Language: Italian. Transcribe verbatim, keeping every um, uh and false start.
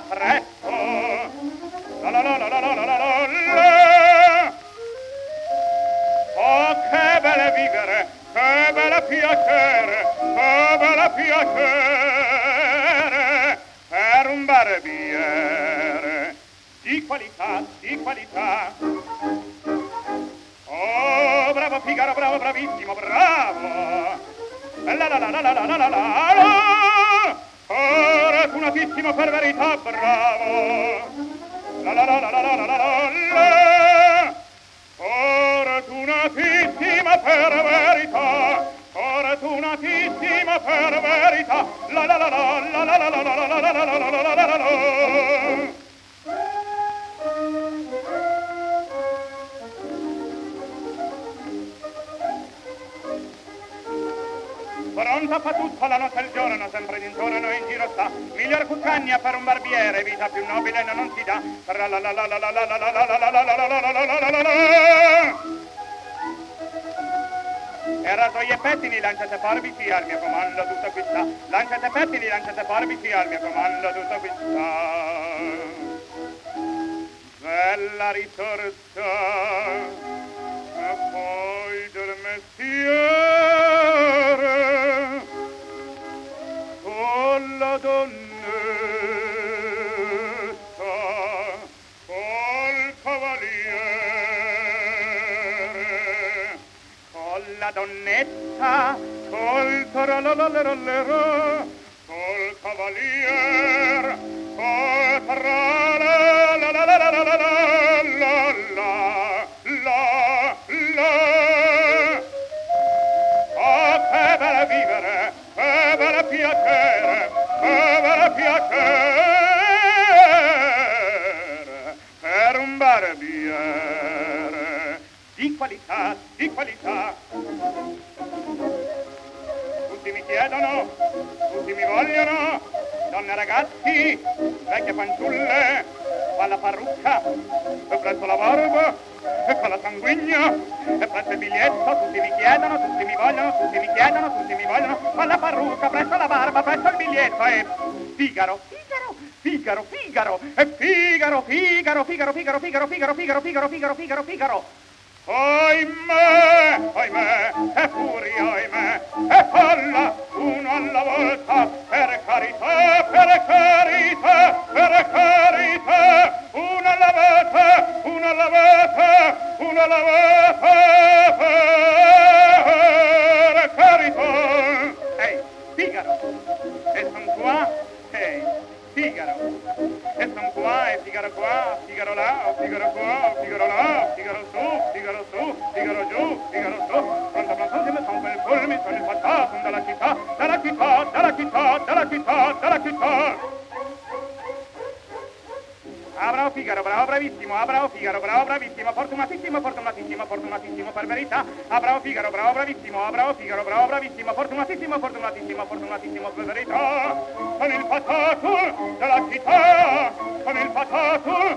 presto. La la la la la la la la la. Oh, che belle vivere, che belle piacere, che belle piacere per un barbiere di qualità, di qualità. Oh, bravo Figaro, bravo, bravissimo, bravo. La la la la la la la la la la. Fortunatissimo per verità, bravo. La la la la la la la la la. Fortunatissima per verità, fortunatissima per verità. La la la la la la la la la la la la la la la la. Pronta fa tutta la notte e il giorno, sempre d'intorno e in giro sta. Miglior cuccagna per un barbiere, vita più nobile non si dà. La la la la la la la la la la la la la la la la. E raso gli pettini, lanciate forbici al mio comando, tutto qui sta. Lanciate pettini, lanciate forbici al mio comando, tutto qui sta. Bella risorsa, e poi del mestiere, con la donnetta, col cavaliere, con la donnetta, col tralalalero, col cavaliere, col tralalalalalalala, la la la. Oh, che bella vivere, che bella piacere, che bella piacere per un barbiere di qualità, di qualità. Tutti mi chiedono, tutti mi vogliono, donne e ragazzi, vecchie fanciulle, fa la parrucca, e presto la barba, e fa la sanguigna, e presto il biglietto, tutti mi chiedono, tutti mi vogliono, tutti mi chiedono, tutti mi vogliono, fa la parrucca, presto la barba, presto il biglietto, e Figaro, Figaro, Figaro, Figaro, e Figaro, Figaro, Figaro, Figaro, Figaro, Figaro, Figaro, Figaro, Figaro, Figaro, Figaro. Oimè, oimè, e furia, oimè, e folla, uno alla volta, per carità, per carità, per carità, uno alla volta, uno alla volta, uno alla volta, per carità. Ehi, Figaro, e son qua, ehi, Figaro, e son qua, e Figaro qua, Figaro là, Figaro qua, Figaro là, Figaro su, Figaro su, Figaro giù, Figaro su, pronto pronto, son quel colmi, sono il passato dalla città, dalla città, dalla città, dalla città, dalla città. Ah, bravo Figaro, bravo, bravissimo, ah, bravo Figaro, bravo, bravissimo, fortunatissimo, fortunatissimo, fortunatissimo per verità, ah, bravo Figaro, bravo, bravissimo, ah, bravo Figaro, bravo, bravissimo, fortunatissimo, fortunatissimo, fortunatissimo per verità, con il passato della città, con il passato